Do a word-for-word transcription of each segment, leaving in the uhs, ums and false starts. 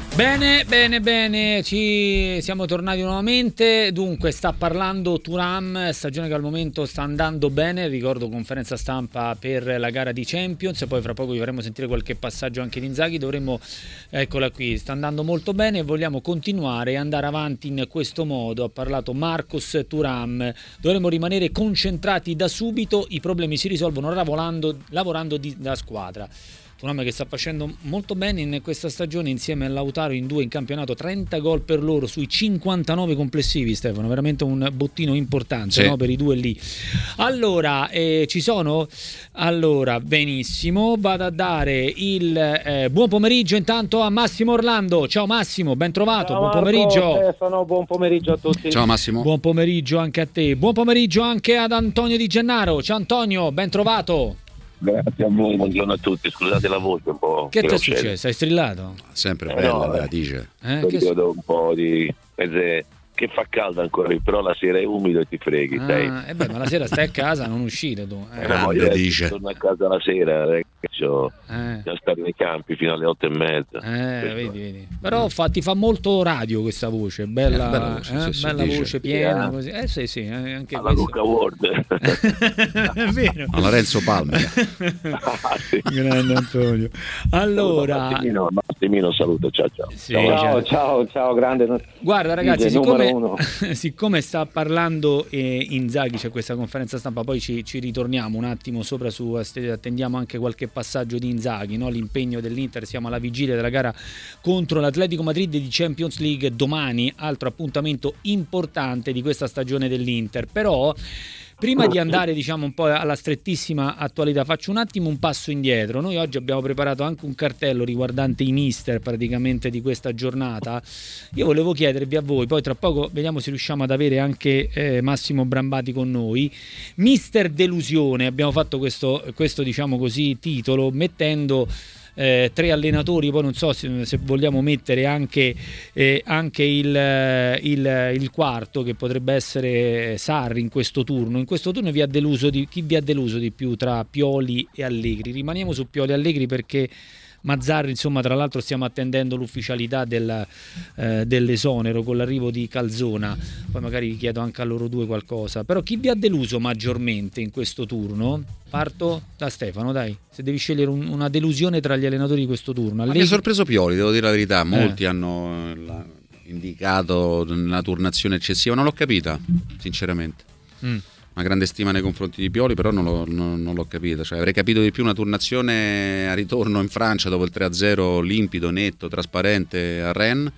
Bene, bene, bene, ci siamo tornati nuovamente. Dunque, sta parlando Thuram, stagione che al momento sta andando bene. Ricordo conferenza stampa per la gara di Champions, poi fra poco vi faremo sentire qualche passaggio anche di Inzaghi. Dovremmo, eccola qui, sta andando molto bene e vogliamo continuare e andare avanti in questo modo. Ha parlato Marcus Thuram, dovremmo rimanere concentrati da subito, i problemi si risolvono lavorando, lavorando di, da squadra. Thuram che sta facendo molto bene in questa stagione insieme a Lautaro in due in campionato, trenta gol per loro sui cinquantanove complessivi, Stefano, veramente un bottino importante, sì, no, per i due lì. Allora, eh, ci sono? Allora, benissimo, vado a dare il eh, buon pomeriggio intanto a Massimo Orlando. Ciao Massimo, ben trovato, ciao, buon Marco, pomeriggio. Stefano, buon pomeriggio a tutti. Ciao Massimo. Buon pomeriggio anche a te, buon pomeriggio anche ad Antonio Di Gennaro. Ciao Antonio, ben trovato. Grazie a voi, buongiorno a tutti, scusate la voce un po'. Che ti è successo? Hai strillato? Sempre eh bella, no, bella, dice. Eh, che so... un po' di mezze... che fa caldo ancora, però la sera è umido e ti freghi, ah, sai? Eh beh, ma la sera stai a casa, non uscite tu. Eh, Grande, dice. Torno a casa la sera, ragazzi, ho eh. da stare nei campi fino alle otto e mezza. Eh, vedi, vedi. Però fa, ti fa molto radio questa voce, bella, eh, bella voce, eh, sì, bella sì, voce piena, yeah. Così. Eh sì, sì, anche alla Luca Ward. È vero. Alla Renzo Palmer. Ah, sì. Grande Antonio. Allora, Massimino, Massimino saluto, ciao ciao. Sì, ciao, ciao, ciao, ciao, grande. Guarda ragazzi, Dice, siccome, siccome sta parlando eh, Inzaghi, c'è questa conferenza stampa, poi ci, ci ritorniamo un attimo sopra su, attendiamo anche qualche passaggio di Inzaghi, no? L'impegno dell'Inter, siamo alla vigilia della gara contro l'Atletico Madrid di Champions League domani, altro appuntamento importante di questa stagione dell'Inter. Però prima di andare, diciamo, un po' alla strettissima attualità, faccio un attimo un passo indietro. Noi oggi abbiamo preparato anche un cartello riguardante i mister praticamente di questa giornata. Io volevo chiedervi a voi, poi tra poco vediamo se riusciamo ad avere anche eh, Massimo Brambati con noi. Mister delusione, abbiamo fatto questo, questo diciamo così, titolo, mettendo Eh, tre allenatori, poi non so se, se vogliamo mettere anche, eh, anche il, il, il quarto, che potrebbe essere Sarri in questo turno. In questo turno vi ha deluso di, chi vi ha deluso di più tra Pioli e Allegri? Rimaniamo su Pioli e Allegri perché Mazzarri, insomma, tra l'altro stiamo attendendo l'ufficialità del, eh, dell'esonero con l'arrivo di Calzona, poi magari vi chiedo anche a loro due qualcosa. Però chi vi ha deluso maggiormente in questo turno? Parto da Stefano, dai, se devi scegliere un, una delusione tra gli allenatori di questo turno. Allegri... Mi ha sorpreso Pioli, devo dire la verità, molti eh. hanno la, indicato una turnazione eccessiva, non l'ho capita sinceramente. mm. Una grande stima nei confronti di Pioli, però non, l'ho, non, non l'ho capita, cioè, avrei capito di più una turnazione a ritorno in Francia dopo il tre a zero limpido, netto, trasparente a Rennes,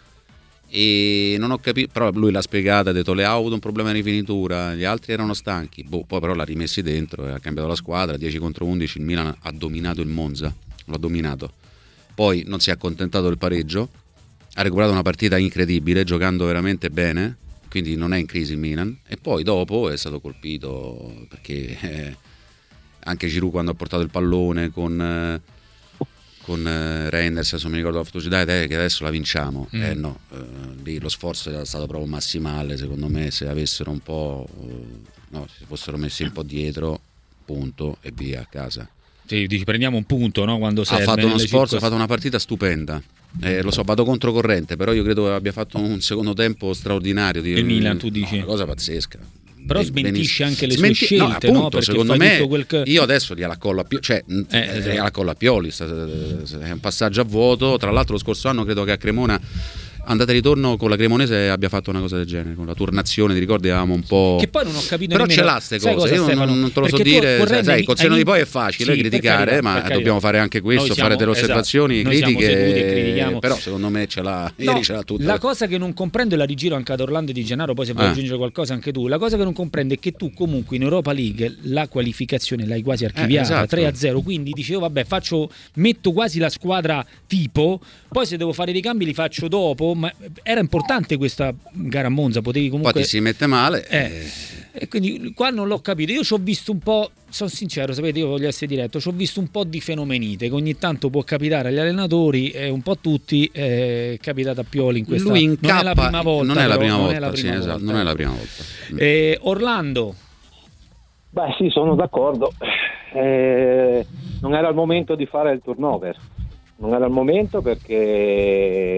e non ho capito, però lui l'ha spiegata, ha detto le ha avuto un problema di rifinitura, gli altri erano stanchi, boh, poi però l'ha rimessi dentro e ha cambiato la squadra, dieci contro undici, il Milan ha dominato il Monza, l'ha dominato, poi non si è accontentato del pareggio, ha recuperato una partita incredibile giocando veramente bene, quindi non è in crisi il Milan, e poi dopo è stato colpito perché eh, anche Giroud, quando ha portato il pallone con eh, con eh, Reinders, adesso mi ricordo la foto, dai, dai che adesso la vinciamo, mm. eh no, eh, lì lo sforzo era stato proprio massimale, secondo me, se avessero un po' eh, no, se fossero messi un po' dietro, punto e via a casa. Sì, dici prendiamo un punto, no? Quando serve, ha fatto uno sforzo, circost- ha fatto una partita stupenda. Eh, lo so, vado controcorrente, però io credo che abbia fatto un secondo tempo straordinario. Di, il Milan, tu dici? No, una cosa pazzesca. Però smentisce anche le Smenti- sue scelte, no, appunto, no? Perché secondo me quel che... io adesso gliela collo a Pioli, cioè eh, esatto. gliela collo a Pioli, è un passaggio a vuoto. Tra l'altro lo scorso anno credo che a Cremona, andata e ritorno con la Cremonese, abbia fatto una cosa del genere, con la turnazione, ti ricordi, avevamo un po', che poi non ho capito però nemmeno... ce l'ha ste cose, cosa, io Stefano? non, non te lo so Perché dire, sai, sai, col seno hai... di poi è facile sì, criticare, carità, ma carità. dobbiamo fare anche questo, siamo, fare delle osservazioni, esatto, critiche, e però secondo me ce l'ha, no, ieri ce l'ha tutta. La cosa che non comprendo, e la rigiro anche ad Orlando Di Gennaro, poi se vuoi eh. aggiungere qualcosa anche tu, la cosa che non comprendo è che tu comunque in Europa League la qualificazione l'hai quasi archiviata, eh, esatto. tre a zero, quindi dicevo vabbè, faccio, metto quasi la squadra tipo, poi se devo fare dei cambi li faccio dopo, ma era importante questa gara a Monza, potevi comunque... Poi ti si mette male. Eh. E quindi qua non l'ho capito. Io ci ho visto un po', sono sincero, sapete, io voglio essere diretto, ci ho visto un po' di fenomenite che ogni tanto può capitare agli allenatori, e un po' a tutti, è capitato a Pioli in questa... Lui incappa, non è la prima volta. Non è la però, prima non volta, è la prima sì, volta. esatto, non è la prima volta. Eh, Orlando. Beh sì, sono d'accordo. Eh, non era il momento di fare il turnover. Non era il momento perché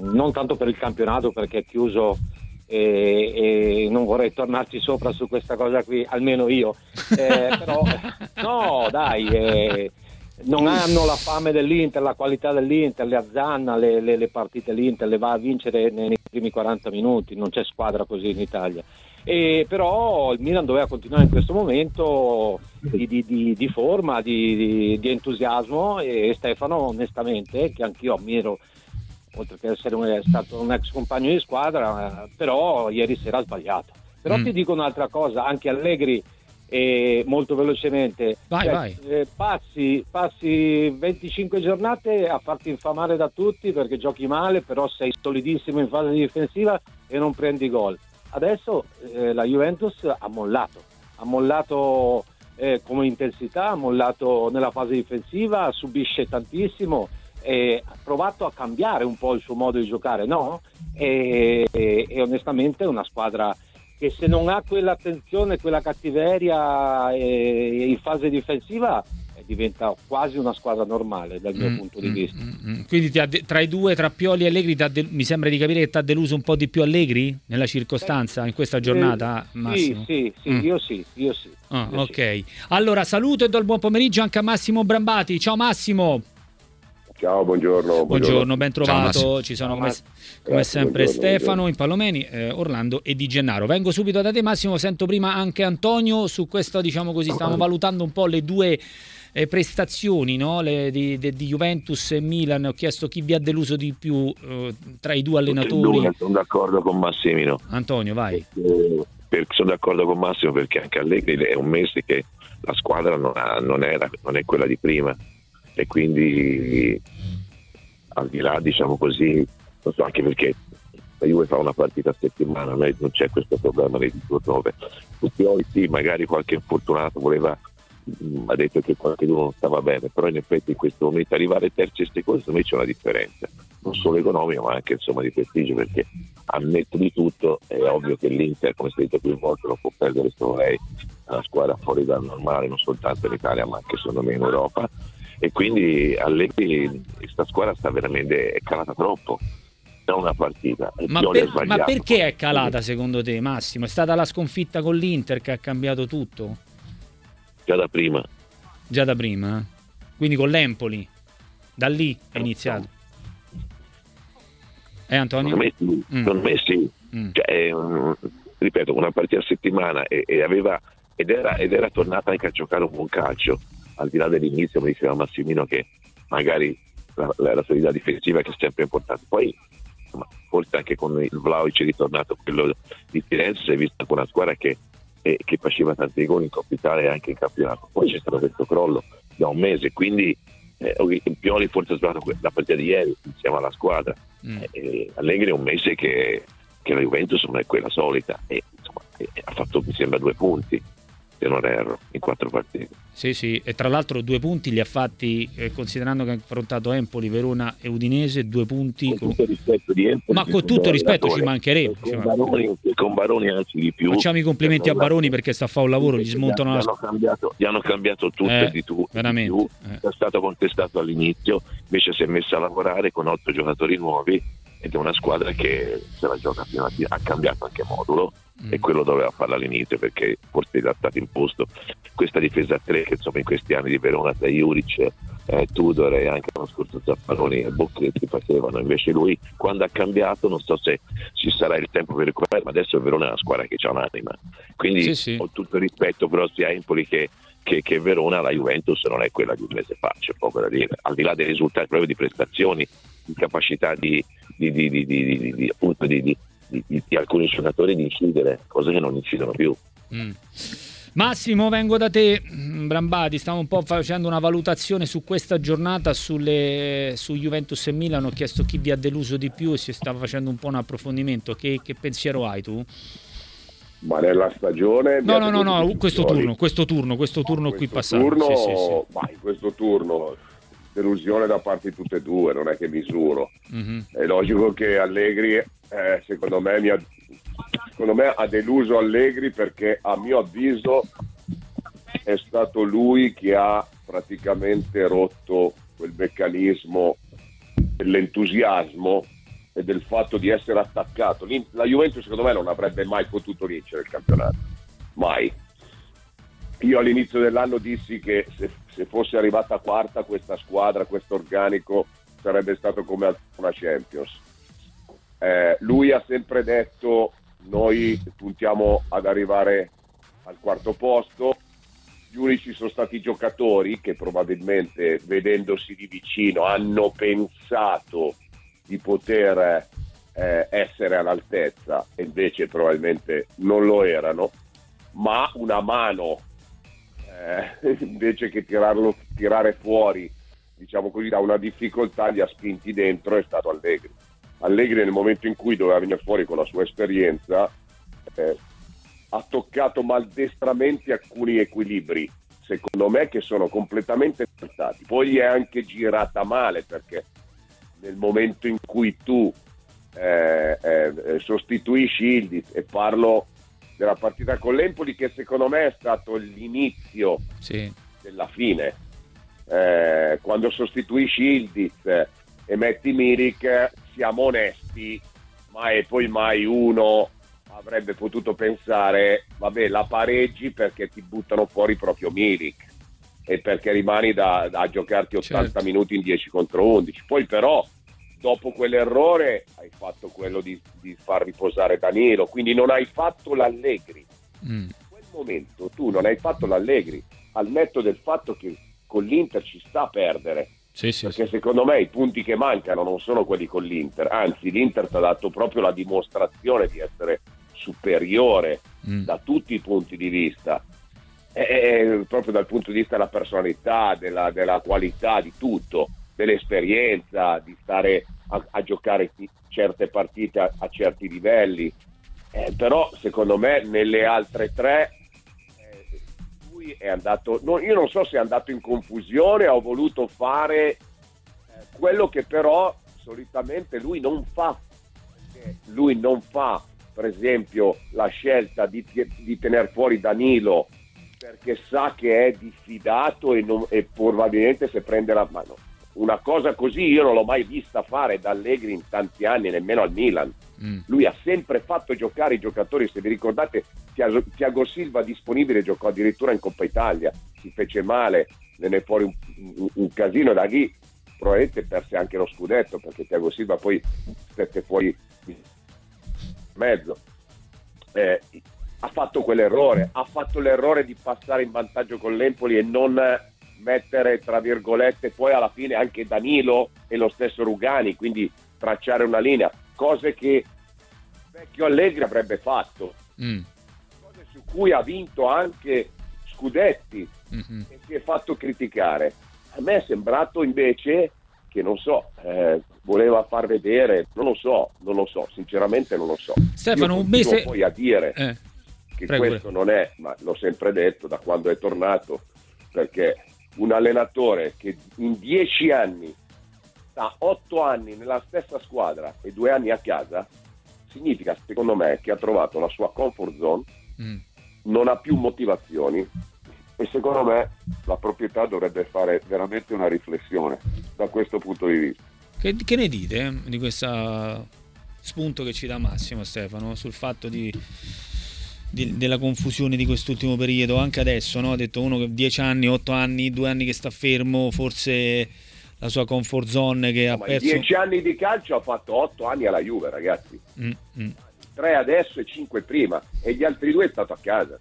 non tanto per il campionato perché è chiuso e, e non vorrei tornarci sopra su questa cosa qui, almeno io, eh, però no dai, eh, non hanno la fame dell'Inter, la qualità dell'Inter, le azzanna le, le, le partite l'Inter, le va a vincere nei, nei primi quaranta minuti, non c'è squadra così in Italia. E però il Milan doveva continuare in questo momento di, di, di, di forma, di, di, di entusiasmo, e Stefano onestamente, che anch'io ammiro, oltre che essere un, è stato un ex compagno di squadra, però ieri sera ha sbagliato. Però mm. ti dico un'altra cosa, anche Allegri, eh, molto velocemente, vai, cioè, vai. Eh, passi, passi venticinque giornate a farti infamare da tutti perché giochi male, però sei solidissimo in fase difensiva e non prendi gol. Adesso eh, la Juventus ha mollato, ha mollato eh, come intensità, ha mollato nella fase difensiva, subisce tantissimo, e ha provato a cambiare un po' il suo modo di giocare, no? E, e, e onestamente è una squadra che se non ha quell'attenzione, quella cattiveria eh, in fase difensiva, diventa quasi una squadra normale dal mio mm, punto di vista. Mm, mm. Quindi ti ha de- tra i due, tra Pioli e Allegri, de- mi sembra di capire che ti ha deluso un po' di più Allegri nella circostanza, in questa giornata, eh, Massimo? Sì, sì, sì mm. io sì, io sì. Ah, io ok, sì. Allora saluto e do il buon pomeriggio anche a Massimo Brambati. Ciao Massimo. Ciao, buongiorno. Buongiorno, buongiorno. ben trovato. Ciao, Ci sono Ciao, come, come Grazie, sempre buongiorno, Stefano, buongiorno. Impallomeni, eh, Orlando e Di Gennaro. Vengo subito da te Massimo, sento prima anche Antonio su questo, diciamo così, stavamo valutando un po' le due eh, prestazioni, no? le, di, di, di Juventus e Milan. Ho chiesto chi vi ha deluso di più eh, tra i due allenatori. Due, sono d'accordo con Massimino. Antonio, vai. Perché, perché sono d'accordo con Massimo perché anche Allegri è un mese che la squadra non, ha, non, era, non è quella di prima, e quindi al di là, diciamo così, non so, anche perché la Juve fa una partita a settimana, non c'è questo problema dei turnover. Pioli sì, magari qualche infortunato voleva, mh, ha detto che qualcuno non stava bene, però in effetti in questo momento arrivare terzi e secondi, secondo me c'è una differenza, non solo economica ma anche insomma di prestigio, perché al netto di tutto è ovvio che l'Inter, come si è detto più volte, non può perdere solo lei, è una squadra fuori dal normale, non soltanto in Italia ma anche secondo me in Europa. E quindi Allegri, questa squadra sta veramente, è calata troppo da una partita. Ma, per, ma perché è calata secondo te, Massimo? È stata la sconfitta con l'Inter che ha cambiato tutto? Già da prima. Già da prima? Eh? Quindi con l'Empoli? Da lì è iniziato? Eh Antonio? Secondo me sì. Mm. Secondo me sì. Mm. Cioè, um, ripeto, una partita a settimana e, e aveva ed era, ed era tornata anche a giocare un buon calcio. Al di là dell'inizio, mi diceva Massimino che magari la, la, la solidità difensiva che è sempre importante, poi insomma, forse anche con il Vlahovic è ritornato quello di Firenze, si è vista con una squadra che, eh, che faceva tanti gol in Coppa Italia e anche in campionato. Poi c'è stato questo crollo da un mese, quindi eh, Pioli forse ha sbagliato la partita di ieri insieme alla squadra. mm. eh, Allegri è un mese che, che la Juventus non è quella solita e insomma, eh, ha fatto mi sembra due punti, se non erro, in quattro partite. Sì, sì, e tra l'altro due punti li ha fatti, eh, considerando che ha affrontato Empoli, Verona e Udinese, due punti. Con con... tutto il rispetto di Empoli, ma con tutto il rispetto ci mancherebbe. Con Baroni, con Baroni anzi di più. Facciamo i complimenti a Baroni perché sta a fare un lavoro, gli smontano gli la... hanno cambiato, gli hanno cambiato tutto eh, e di tu, veramente, di più. Eh. È stato contestato all'inizio, invece si è messa a lavorare con otto giocatori nuovi ed è una squadra che se la gioca fino a ha cambiato anche modulo. Mm. E quello doveva farlo all'inizio perché forse era stato imposto questa difesa a tre che insomma in questi anni di Verona tra Juric, eh, Tudor e anche l'anno scorso Zaffaroni e Bocchetti facevano. Invece lui quando ha cambiato, non so se ci sarà il tempo per recuperare, ma adesso il Verona è una squadra che ha un'anima, quindi sì, sì. Ho tutto il rispetto però sia Empoli che, che, che Verona, la Juventus non è quella di un mese fa, c'è poco da dire, al di là dei risultati proprio di prestazioni, di capacità di, di, di, di, di, di, di appunto di, di Di, di, di alcuni giocatori di incidere, cose che non incidono più. Mm. Massimo, vengo da te, Brambati, stiamo un po' facendo una valutazione su questa giornata sulle, su Juventus e Milan, ho chiesto chi vi ha deluso di più e si stava facendo un po' un approfondimento, che, che pensiero hai tu? Ma nella stagione no no no no questo turno questo turno questo turno ah, qui questo passato turno, sì, sì, sì. Ma in questo turno delusione da parte di tutte e due, non è che misuro. Mm-hmm. È logico che Allegri eh, secondo me mi ha secondo me ha deluso Allegri perché a mio avviso è stato lui che ha praticamente rotto quel meccanismo dell'entusiasmo e del fatto di essere attaccato. La Juventus secondo me non avrebbe mai potuto vincere il campionato, mai. Io all'inizio dell'anno dissi che se, se fosse arrivata quarta questa squadra, questo organico, sarebbe stato come una Champions. Eh, lui ha sempre detto noi puntiamo ad arrivare al quarto posto. Gli unici sono stati i giocatori che probabilmente, vedendosi di vicino, hanno pensato di poter eh, essere all'altezza e invece probabilmente non lo erano, ma una mano eh, invece che tirarlo, tirare fuori, diciamo così, da una difficoltà, li ha spinti dentro, è stato Allegri. Allegri nel momento in cui doveva venire fuori con la sua esperienza eh, ha toccato maldestramente alcuni equilibri, secondo me, che sono completamente saltati. Poi è anche girata male, perché nel momento in cui tu eh, eh, sostituisci Yildiz, e parlo della partita con l'Empoli, che secondo me è stato l'inizio sì. della fine, eh, quando sostituisci Yildiz e metti Milik, siamo onesti, mai e poi mai uno avrebbe potuto pensare vabbè, la pareggi perché ti buttano fuori proprio Milik e perché rimani da, da giocarti ottanta certo. minuti in dieci contro undici. Poi però dopo quell'errore hai fatto quello di, di far riposare Danilo, quindi non hai fatto l'Allegri. Mm. In quel momento tu non hai fatto l'Allegri, al netto del fatto che con l'Inter ci sta a perdere. Sì, sì, perché sì. secondo me i punti che mancano non sono quelli con l'Inter, anzi l'Inter ti ha dato proprio la dimostrazione di essere superiore mm. da tutti i punti di vista, e proprio dal punto di vista della personalità, della, della qualità, di tutto, dell'esperienza, di stare a, a giocare certe partite a, a certi livelli, eh, però secondo me nelle altre tre eh, lui è andato, no, io non so se è andato in confusione o ha voluto fare eh, quello che però solitamente lui non fa, perché lui non fa per esempio la scelta di, di tenere fuori Danilo perché sa che è diffidato e, non, e probabilmente se prende la mano. Una cosa così io non l'ho mai vista fare da Allegri in tanti anni, nemmeno al Milan. Mm. Lui ha sempre fatto giocare i giocatori, se vi ricordate Thiago, Thiago Silva disponibile giocò addirittura in Coppa Italia, si fece male, venne fuori un, un, un casino, da lì probabilmente perse anche lo scudetto perché Thiago Silva poi stette fuori mezzo. Eh, ha fatto quell'errore, ha fatto l'errore di passare in vantaggio con l'Empoli e non mettere tra virgolette poi alla fine anche Danilo e lo stesso Rugani, quindi tracciare una linea, cose che vecchio Allegri avrebbe fatto, mm. cose su cui ha vinto anche scudetti mm-hmm. e si è fatto criticare. A me è sembrato invece che non so, eh, voleva far vedere, non lo so, non lo so, sinceramente non lo so. Stefano, Io un mese poi a dire eh, che prego, questo prego. non è, ma l'ho sempre detto da quando è tornato, perché un allenatore che in dieci anni sta otto anni nella stessa squadra e due anni a casa, significa secondo me che ha trovato la sua comfort zone, mm. non ha più motivazioni. E secondo me la proprietà dovrebbe fare veramente una riflessione da questo punto di vista. Che, che ne dite eh, di questo spunto che ci dà Massimo, Stefano, sul fatto di, di, della confusione di quest'ultimo periodo, anche adesso, no? Ha detto uno che dieci anni, otto anni, due anni che sta fermo, forse la sua comfort zone che no, ha perso. dieci anni di calcio ha fatto otto anni alla Juve, ragazzi. Mm, mm. Tre adesso e cinque prima, e gli altri due è stato a casa.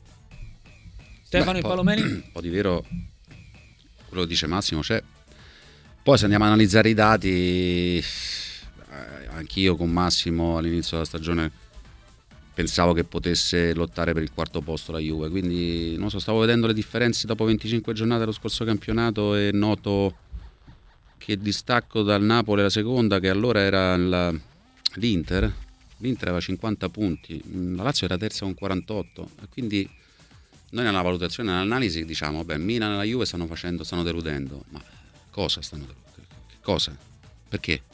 Stefano e Palomeni? Un po' di vero quello che dice Massimo c'è. Poi se andiamo a analizzare i dati, eh, anch'io con Massimo all'inizio della stagione pensavo che potesse lottare per il quarto posto la Juve, quindi non so, stavo vedendo le differenze dopo venticinque giornate dello scorso campionato e noto che il distacco dal Napoli alla seconda, che allora era la, l'Inter l'Inter aveva cinquanta punti, la Lazio era terza con quarantotto, e quindi noi nella valutazione, nell'analisi diciamo, beh, Milan e la Juve stanno facendo, stanno deludendo, ma cosa stanno deludendo? Che cosa? Perché?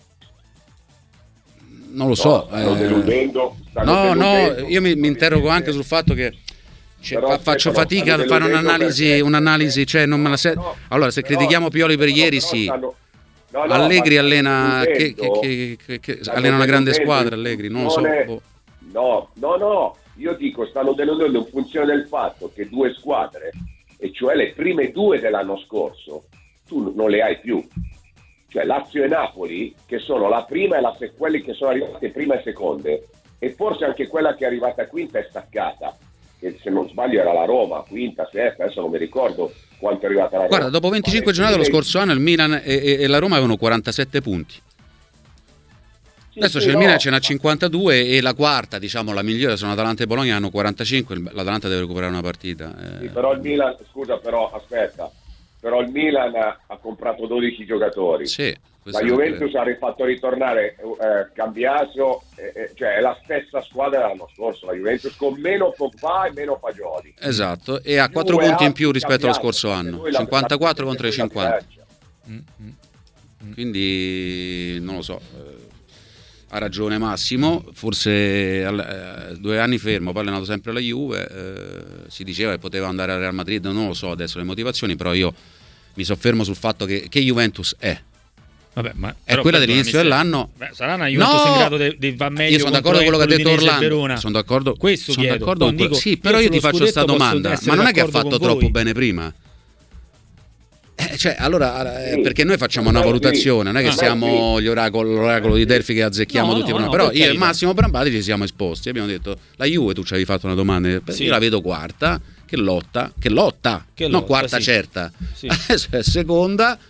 Non lo so. No, stanno eh... deludendo. Stanno no, deludendo. no, io mi, mi interrogo anche sul fatto che cioè, fa, faccio fatica a fare un'analisi, perché... un'analisi, cioè non me la se... no, allora se critichiamo Pioli per ieri, sì. Stanno... no, no, Allegri allena, che, chiudendo, che, che, che, allena una grande squadra, Allegri, non lo so. Boh. No, no, no, io dico, stanno deludendo in funzione del fatto che due squadre, e cioè le prime due dell'anno scorso, tu non le hai più. Cioè Lazio e Napoli, che sono la prima e la se- quelli che sono arrivate prima e seconde, e forse anche quella che è arrivata quinta è staccata, che se non sbaglio era la Roma, quinta, sesta, adesso non mi ricordo quanto è arrivata la Roma. Guarda, dopo venticinque giornate lo scorso anno il Milan e, e, e la Roma avevano quarantasette punti. Sì, adesso sì, c'è il no. Milan, ce n'ha cinquantadue e la quarta, diciamo la migliore, sono Atalanta e Bologna, hanno quarantacinque, l'Atalanta deve recuperare una partita. Eh. Sì, però il Milan, scusa, però aspetta, però il Milan ha, ha comprato dodici giocatori. Sì, la Juventus ha fatto ritornare eh, Cambiaso, eh, eh, cioè è la stessa squadra dell'anno scorso, la Juventus con meno Pogba e meno Fagioli. Esatto, e ha quattro punti in più rispetto allo scorso anno, cinquantaquattaquattro contro i cinquanta. Mm-hmm. Quindi non lo so, eh, ha ragione Massimo, forse eh, due anni fermo, poi è allenato sempre alla Juve, eh, si diceva che poteva andare al Real Madrid, non lo so adesso le motivazioni, però io mi soffermo sul fatto che, che Juventus è. Vabbè, ma è quella dell'inizio dell'anno. Beh, sarà una Juventus no, in grado di va meglio. Io sono d'accordo con quello che ha detto Orlando. Sono d'accordo. Questo sono chiedo. d'accordo con dico, sì, però io ti faccio questa domanda. Ma non è che ha fatto troppo voi. bene prima? Eh, cioè, allora, eh, perché noi facciamo una valutazione, non è che ah, siamo gli oracolo, l'oracolo di Delfi che azzecchiamo no, tutti. No, no, però io e Massimo Brambati ci siamo esposti. Abbiamo detto, la Juve, tu ci avevi fatto una domanda. Sì. Io la vedo quarta, che lotta, che lotta, che non lotta, quarta sì. certa, sì. seconda.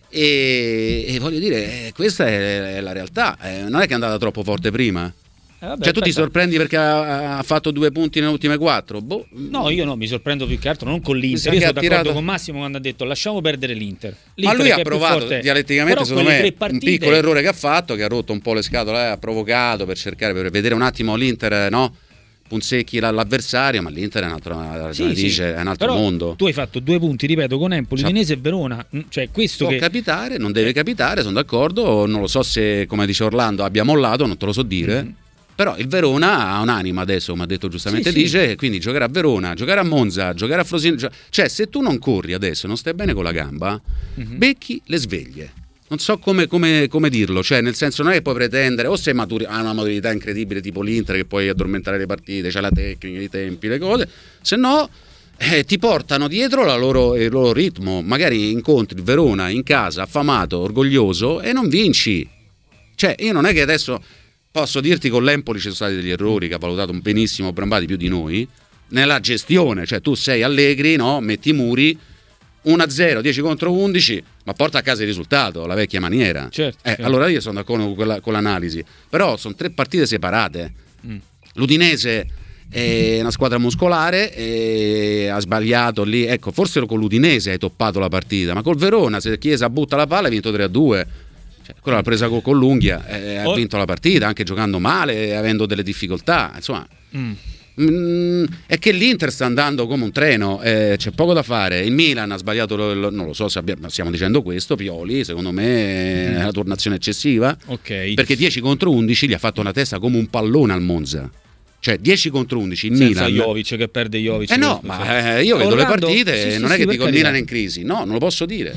E, e voglio dire, questa è, è la realtà, eh, non è che è andata troppo forte prima. Eh vabbè, cioè tu aspetta. ti sorprendi perché ha, ha fatto due punti nelle ultime quattro? Boh. No, io no, mi sorprendo più che altro non con l'Inter. Io sono d'accordo tirato... con Massimo quando ha detto lasciamo perdere l'Inter. L'Inter ma lui ha provato dialetticamente, secondo me, partite... un piccolo errore che ha fatto, che ha rotto un po' le scatole, eh, ha provocato per cercare, per vedere un attimo l'Inter, no? Punzecchi l'avversario, ma l'Inter è un altro, sì, dice, sì. È un altro però mondo. Tu hai fatto due punti, ripeto, con Empoli, cioè, Udinese e Verona, cioè questo può che... capitare, non deve capitare, sono d'accordo, non lo so se, come dice Orlando, abbia mollato, non te lo so dire, mm-hmm. però il Verona ha un'anima adesso, come ha detto giustamente sì, dice, sì. quindi giocare a Verona, giocare a Monza, giocare a Frosinone, cioè se tu non corri adesso, non stai bene con la gamba, mm-hmm. becchi le sveglie. Non so come, come, come dirlo, cioè nel senso non è che puoi pretendere o sei maturi, ha una maturità incredibile tipo l'Inter che puoi addormentare le partite, c'è la tecnica, i tempi, le cose, se no eh, ti portano dietro la loro, il loro ritmo, magari incontri il Verona in casa, affamato, orgoglioso e non vinci. Cioè io non è che adesso posso dirti con l'Empoli ci sono stati degli errori che ha valutato benissimo Brambati più di noi, nella gestione, cioè tu sei Allegri, no? Metti i muri, uno a zero, dieci contro undici, ma porta a casa il risultato, la vecchia maniera. Certo, eh, certo. Allora io sono d'accordo con, quella, con l'analisi, però sono tre partite separate. Mm. L'Udinese è una squadra muscolare, e ha sbagliato lì, ecco, forse con l'Udinese hai toppato la partita, ma col Verona se Chiesa butta la palla hai vinto tre a due. Cioè, quella l'ha presa con, con l'unghia, eh, ha vinto la partita anche giocando male, avendo delle difficoltà, insomma. Mm. Mm, è che l'Inter sta andando come un treno, eh, c'è poco da fare. Il Milan ha sbagliato, lo, lo, non lo so se abbiamo, stiamo dicendo questo, Pioli secondo me è una turnazione eccessiva, okay. perché dieci contro undici gli ha fatto una testa come un pallone al Monza, cioè dieci contro undici il senza Milan Jovic che perde Jovic eh no ma eh, io vedo Orlando, le partite sì, sì, non sì, è che dico il Milan è in carità. crisi, no, non lo posso dire.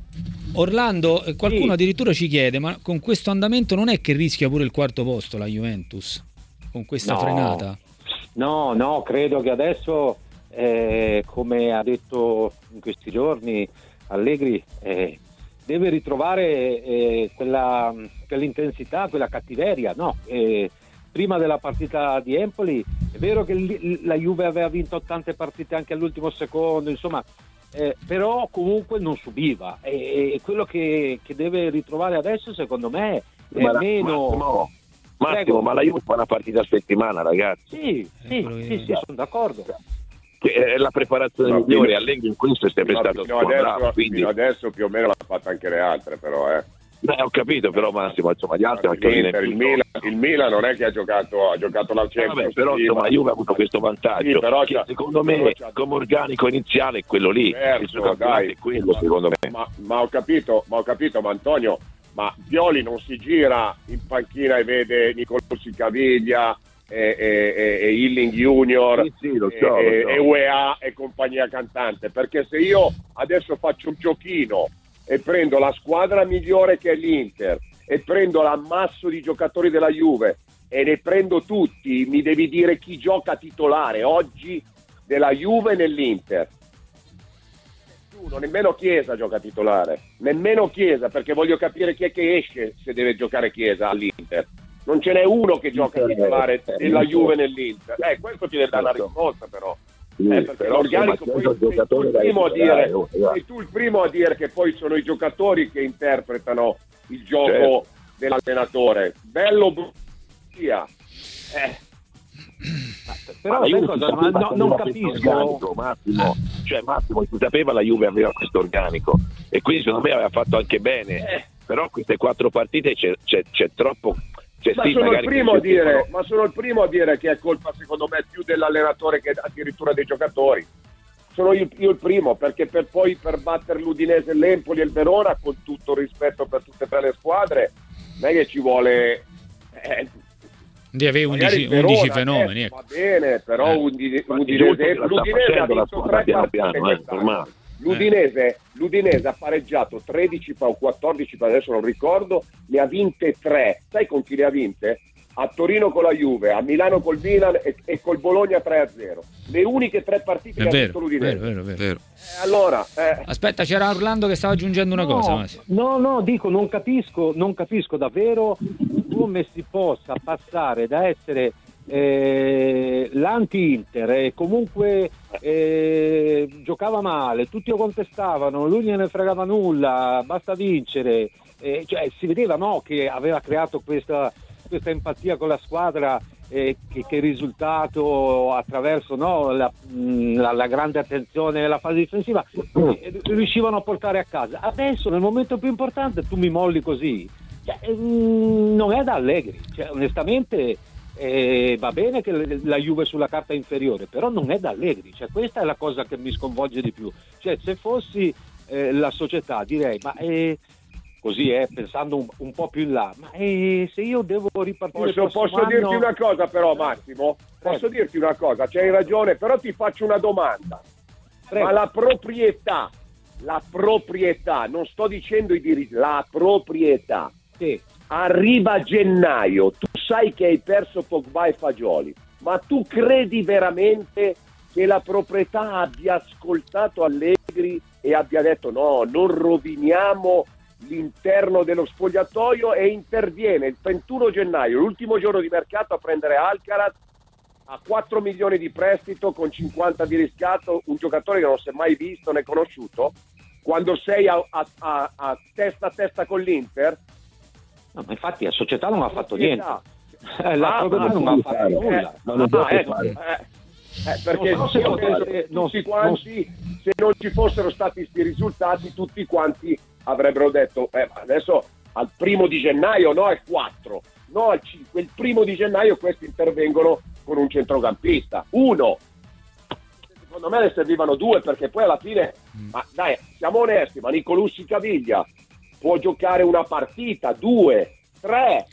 Orlando, qualcuno sì. addirittura ci chiede, ma con questo andamento non è che rischia pure il quarto posto la Juventus con questa no. frenata? No, no, credo che adesso, eh, come ha detto in questi giorni Allegri, eh, deve ritrovare eh, quella, quell'intensità, quella cattiveria. No, eh, prima della partita di Empoli è vero che l- la Juve aveva vinto tante partite anche all'ultimo secondo, insomma, eh, però comunque non subiva. E, e quello che, che deve ritrovare adesso, secondo me, è ma meno... Ma, no. Massimo, ma la Juve fa una partita a settimana, ragazzi. Sì, sì, che... sì, sì, sono d'accordo. È la preparazione no, migliore, Allegri in questo è sempre no, stato fino adesso, bravo, quindi... fino adesso più o meno l'ha fatta anche le altre, però eh. Beh, ho capito, però Massimo, insomma, gli altri anche il, il, Milan, il Milan non è che ha giocato, ha giocato la Champions. Eh, vabbè, però insomma, la Juve ha avuto questo vantaggio. Sì, però che secondo me come organico iniziale è quello lì. Certo, dai, è quello, ma, secondo me. Ma, ma ho capito, ma ho capito, ma Antonio, ma Pioli non si gira in panchina e vede Nicolò Caviglia e, e, e, e Hilling Junior sì, sì, lo so, e, lo so. e U E A e compagnia cantante, perché se io adesso faccio un giochino e prendo la squadra migliore che è l'Inter e prendo l'ammasso di giocatori della Juve e ne prendo tutti, mi devi dire chi gioca titolare oggi della Juve nell'Inter. Nessuno, nemmeno Chiesa gioca titolare, nemmeno Chiesa, perché voglio capire chi è che esce se deve giocare Chiesa all'Inter. Non ce n'è uno che gioca titolare della Juve nell'Inter. Eh, questo ti deve dare una risposta però. Eh, perché l'organico poi sei tu il primo a dire, sei tu il primo a dire che poi sono i giocatori che interpretano il gioco certo. dell'allenatore. Bello sia. Eh. Però ma io cosa, ma no, non capisco Massimo, cioè Massimo si sapeva la Juve aveva questo organico e quindi secondo me aveva fatto anche bene, eh. però queste quattro partite c'è, c'è, c'è troppo. Ma sono, il primo a dire, ma sono il primo a dire che è colpa secondo me più dell'allenatore che addirittura dei giocatori. Sono io, io il primo, perché per poi per battere l'Udinese, l'Empoli e il Verona, con tutto il rispetto per tutte e tre le squadre, non è che ci vuole eh, di avere undici, Verona, undici fenomeni. Eh, ecco. Va bene, però eh. Udinese, Udinese, l'Udinese ha vinto tre partite quest'anno. L'Udinese, l'Udinese ha pareggiato tredici o quattordici, adesso non ricordo, ne ha vinte tre. Sai con chi le ha vinte? A Torino con la Juve, a Milano col Milan e, e col Bologna tre a zero. Le uniche tre partite è che vero, ha vinto l'Udinese. Vero, vero, vero. Eh, allora, eh. Aspetta, c'era Orlando che stava aggiungendo una no, cosa. Massimo. No, no, dico, non capisco, non capisco davvero come si possa passare da essere eh, l'anti-Inter e comunque eh, giocava male, tutti lo contestavano, lui non ne fregava nulla, basta vincere, eh, cioè si vedeva no che aveva creato questa, questa empatia con la squadra, eh, che, che è risultato attraverso no, la, la, la grande attenzione nella fase difensiva, eh, riuscivano a portare a casa. Adesso nel momento più importante tu mi molli così, cioè, mh, non è da Allegri, cioè, onestamente Eh, va bene che la Juve sulla carta è inferiore, però non è da Allegri, cioè questa è la cosa che mi sconvolge di più. Cioè se fossi eh, la società direi ma eh, così è, pensando un, un po' più in là, ma eh, se io devo ripartire posso, posso anno... dirti una cosa però Massimo, posso Prego. dirti una cosa, c'hai ragione, però ti faccio una domanda. Prego. Ma la proprietà la proprietà, non sto dicendo i diritti, la proprietà sì. Arriva a gennaio, tu sai che hai perso Pogba e Fagioli, ma tu credi veramente che la proprietà abbia ascoltato Allegri e abbia detto no, non roviniamo l'interno dello spogliatoio e interviene il trentuno gennaio, l'ultimo giorno di mercato, a prendere Alcaraz a quattro milioni di prestito con cinquanta di riscatto, un giocatore che non si è mai visto né conosciuto, quando sei a, a, a, a testa a testa con l'Inter? No, ma infatti la società non ha fatto niente, eh, la ah, proprietà non ha fatto nulla. Eh, ma non ah, ecco, eh, eh, perché non so, io penso che tutti quanti, non... se non ci fossero stati questi risultati, tutti quanti avrebbero detto eh, adesso al primo di gennaio, no al quattro, no al cinque, il primo di gennaio questi intervengono con un centrocampista, uno. Secondo me ne servivano due, perché poi alla fine, mm. ma dai, siamo onesti, ma Nicolussi Caviglia può giocare una partita, due, tre,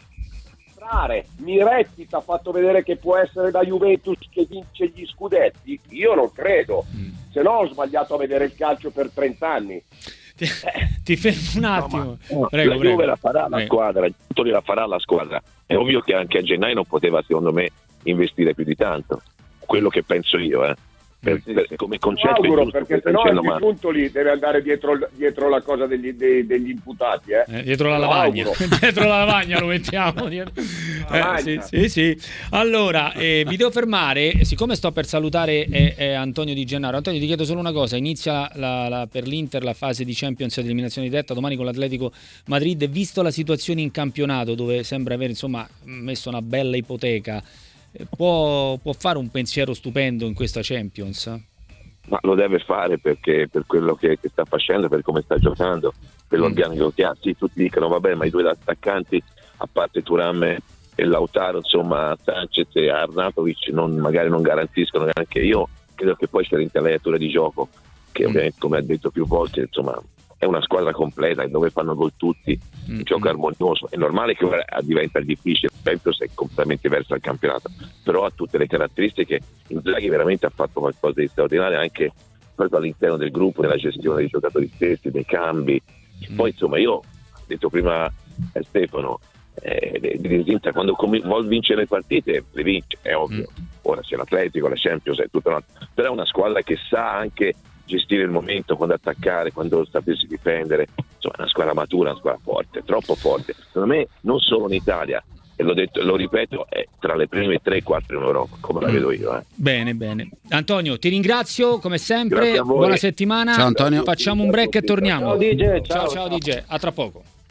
trare. Miretti ti ha fatto vedere che può essere da Juventus che vince gli scudetti? Io non credo, mm. se no ho sbagliato a vedere il calcio per trent'anni. Ti, ti fermo un attimo. No, ma, prego, la prego. Juve la farà la prego. squadra, il titolo la farà la squadra. È ovvio che anche a gennaio non poteva, secondo me, investire più di tanto. Quello che penso io, eh. Per, sì, per, sì. come concetto auguro, perché sennò il punto lì deve andare dietro, dietro la cosa degli, dei, degli imputati eh. Eh, dietro la lavagna dietro la lavagna lo mettiamo dietro. Eh, sì, sì, sì. Allora eh, vi devo fermare, siccome sto per salutare eh, eh, Antonio Di Gennaro. Antonio, ti chiedo solo una cosa: inizia la, la, per l'Inter la fase di Champions di eliminazione diretta domani con l'Atletico Madrid. Visto la situazione in campionato, dove sembra aver insomma messo una bella ipoteca, Può, può fare un pensiero stupendo in questa Champions? Ma lo deve fare, perché per quello che, che sta facendo, per come sta giocando, per l'organico che ha. Sì, tutti dicono vabbè, ma i due attaccanti, a parte Thuram e Lautaro, insomma Sanchez e Arnautovic non, magari non garantiscono neanche. Io credo che poi c'è l'intellettura di gioco che mm. ovviamente, come ha detto più volte, insomma è una squadra completa dove fanno gol tutti, un mm-hmm. gioco armonioso. È normale che ora diventa difficile, Champions è completamente diverso dal campionato, però ha tutte le caratteristiche. Inzaghi veramente ha fatto qualcosa di straordinario anche proprio all'interno del gruppo, nella gestione dei giocatori stessi, dei cambi, Mm. Poi insomma io ho detto prima a Stefano, eh, l'Inter quando com- vuol vincere le partite le vince, è ovvio. Mm. Ora c'è l'Atletico, la Champions, è tutta una... però è una squadra che sa anche gestire il momento, quando attaccare, quando sapersi difendere, insomma è una squadra matura, una squadra forte, troppo forte, secondo me non solo in Italia, e l'ho detto, lo ripeto, è tra le prime tre quattro in Europa, come la vedo io. Eh. Bene, bene. Antonio, ti ringrazio come sempre, buona settimana. Ciao Antonio. Facciamo un break e torniamo. Ciao D J, ciao, ciao, ciao D J, a tra poco.